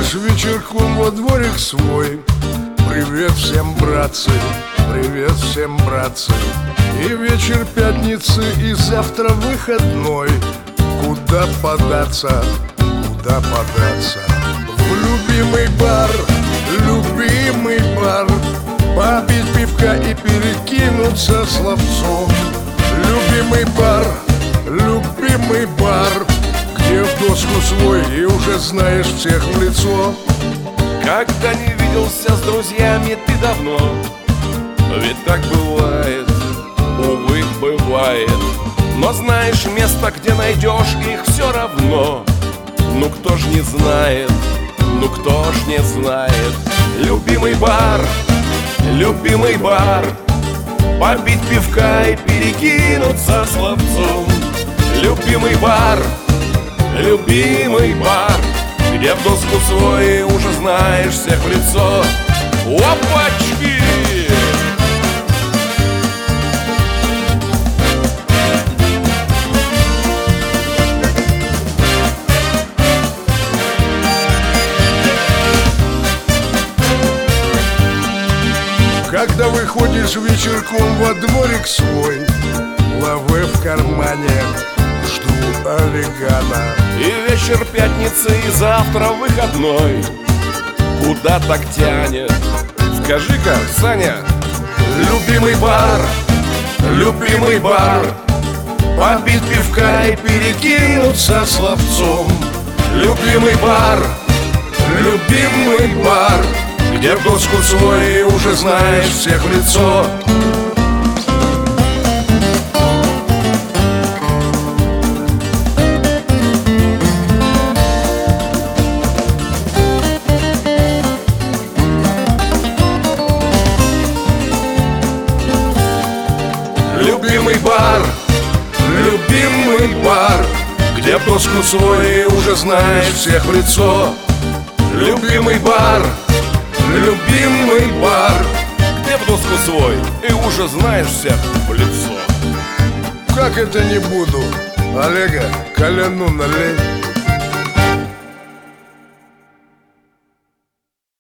выходишь вечерком во дворик свой. Привет всем, братцы, привет всем, братцы. И вечер пятницы, и завтра выходной. Куда податься, куда податься? В любимый бар, любимый бар. Попить пивка и перекинуться словцом. Любимый бар, любимый бар, где в доску свой и уже знаешь всех в лицо. Когда не виделся с друзьями ты давно, ведь так бывает, увы, бывает. Но знаешь место, где найдешь их все равно. Ну кто ж не знает, ну кто ж не знает. Любимый бар, попить пивка и перекинуться словцом. Любимый бар, где в доску свой уже знаешь всех в лицо. Опачки! Когда выходишь вечерком во дворик свой, лавэ в кармане, жду олигана. И вечер пятницы, и завтра выходной. Куда так тянет? Скажи-ка, Саня. Любимый бар, попить пивка и перекинуться словцом. Любимый бар, где в доску свой уже знаешь всех в лицо. Любимый бар, где в доску свой уже знаешь всех в лицо. Любимый бар, где в доску свой и уже знаешь всех в лицо. Как это не буду? Олега, коляну налей.